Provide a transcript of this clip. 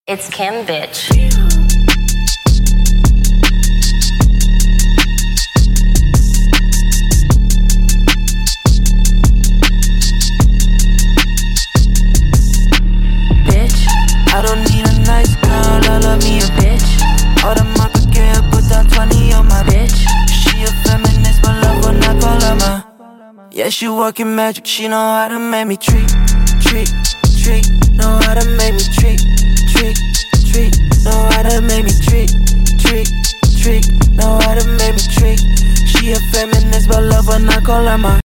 It's Kim, bitch. Bitch, I don't need a nice girl, I love me a bitch, all the market que put that 20 on my bitch. She a feminist, but love when I call her ma. Yeah, she working magic, she know how to make me treat. Know how to make me treat. Know how to make me treat. Know how to make me treat. She a feminist, but love when I call her ma.